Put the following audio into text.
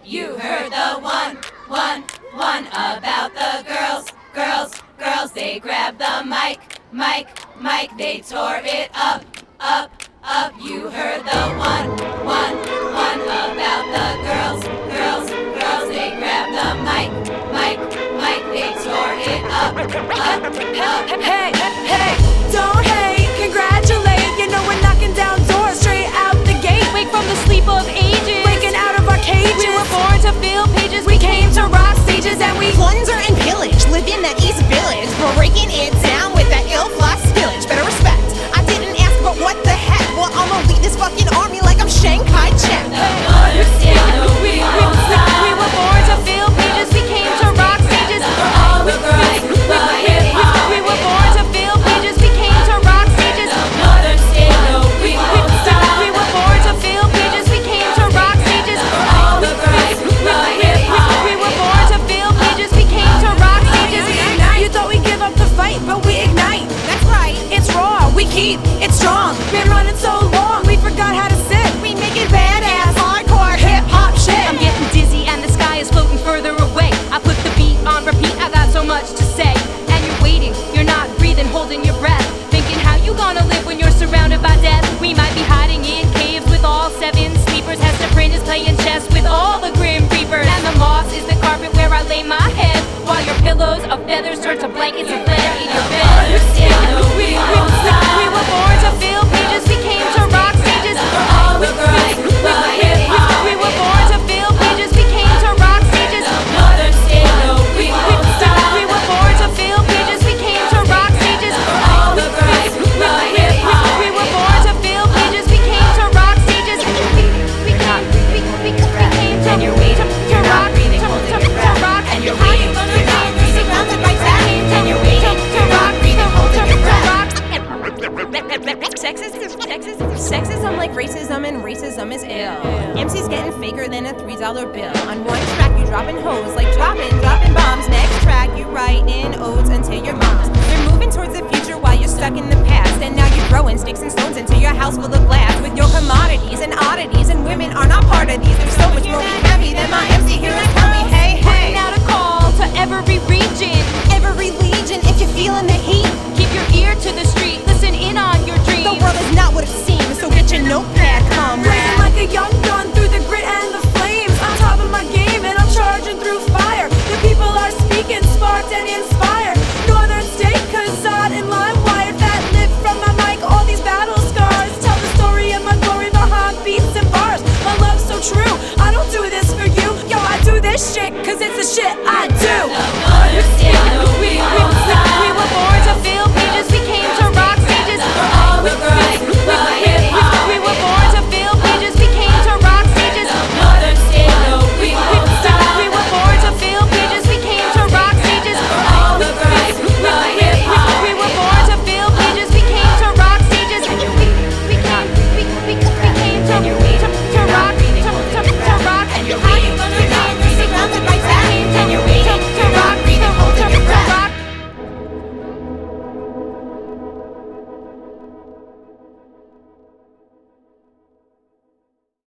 You heard the one about the girls. They grabbed the mic, they tore it up. You heard the one about the girls. They grabbed the mic, they tore it up. Hey, don't hate, congratulate. You know we're knocking down doors straight out the gate. Wake from the sleep of ages, Waking out of our cages. we were born to fill pages. We came to rock stages and we plunder and pillage, live in that East Village. We're breaking it down with that ill floss spillage. Better respect, I didn't ask, but what the heck? Well, I'ma lead this fucking army like I'm Shanghai Check. We were born to fill pages. We came to rock stages. We were born to fill pages. We came to rock stages. We were born to fill pages. We came to rock stages. We were born to fill pages. We came to rock stages. You thought we'd give up the fight, but we ignite. That's right, It's raw, we keep it strong. Been running so long, we forgot how to sit. we make it badass, hardcore, hip-hop shit. I'm getting dizzy and the sky is floating further away. I put the beat on repeat, I got so much to say. And you're waiting, you're not breathing, holding your breath, thinking how you gonna live when you're surrounded by death. We might be hiding in caves with all seven sleepers. Hester Prynne is playing chess with all the grim reapers. And the moss is the carpet where I lay my head, while your pillows of feathers turn to blankets of lead in your bed. We were born to fill pages. We came to rock stages. We were born to fill pages. We came to rock stages. We were born to fill pages. We came to rock stages. We were born to fill pages. We came to rock stages. We came to And you're waiting, you're not breathing, holding your breath. rock. And you're waiting, you're not breathing, surrounded by death. and you're waiting, you're not breathing, holding your breath. Sexism like racism, and racism is ill. MC's getting faker than a $3 bill. On one track you dropping hoes like dropping bombs. Next track you writing odes until your moms. You're moving towards the future while you're stuck in the past, and now you're throwing sticks and stones into your house full of glass. With your commodities and oddities, and women are not part of these. There's so much more heavy than my MC heroes tell me. Hey, Putting out a call to every region. every legion, if you're feeling the heat, Keep your ear to the street. Listen in on your dreams. the world is not what it seems. So get your notepad, Blazing comrade. like a young gun through the grit and the flames. On top of my game and I'm charging through fire. The people are speaking, sparked and inspired. Northern State, Kazad and LimeWire that live from my mic. All these battle scars tell the story of my glory behind beats and bars. My love's so true, I don't do this for you. Yo, I do this shit cause it's the shit I do.